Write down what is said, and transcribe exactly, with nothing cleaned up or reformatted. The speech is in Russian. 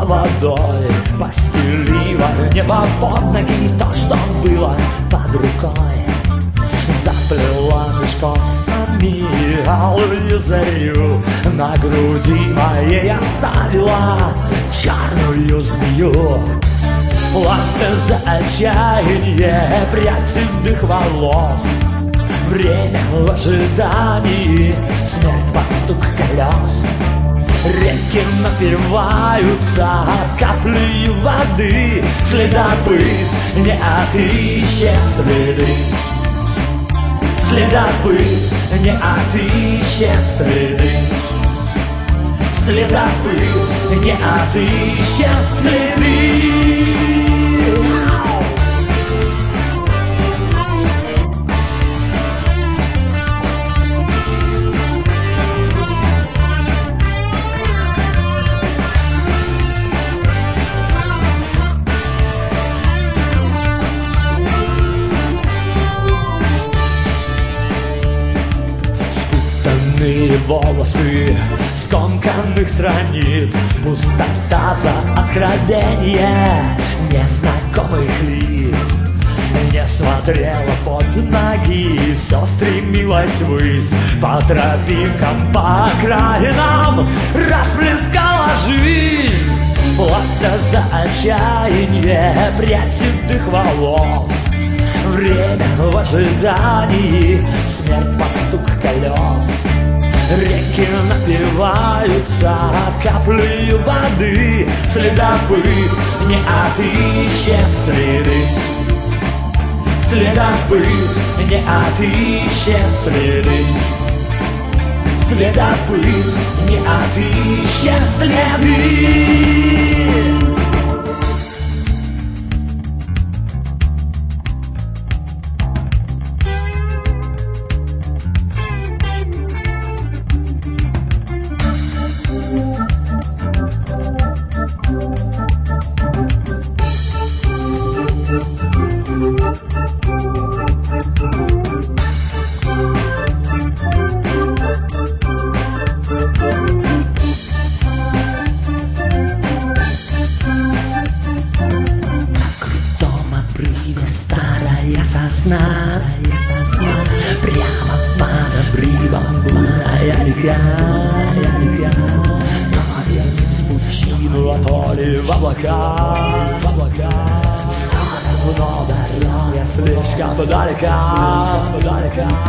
водой, постелила небо под ноги то, что было под рукой. Заплела меж косами алую зарю, на груди моей оставила черную змею. Плата за отчаяние, прядь седых волос, время в ожидании, смерть под стук колес. Реки напиваются каплею воды, следопыт не отыщет следы. Следопыт не отыщет следы. Следопыт не отыщет следы. Спутанные волосы скомканных страниц, пустота за откровение незнакомых лиц. Не смотрела под ноги, все стремилась ввысь, по тропинкам, по окраинам расплескала жизнь. Плата за отчаяние, прядь седых волос, время в ожидании, смерть под стук колес. Реки напиваются каплею воды, следопыт не отыщет следы. Следопыт не отыщет следы. Следопыт не отыщет следы. Сосна, сосна, прямо под обрывом злая река, река. С пучины отоли в облака, в облака. Все равно дорога слишком далека, слишком далека.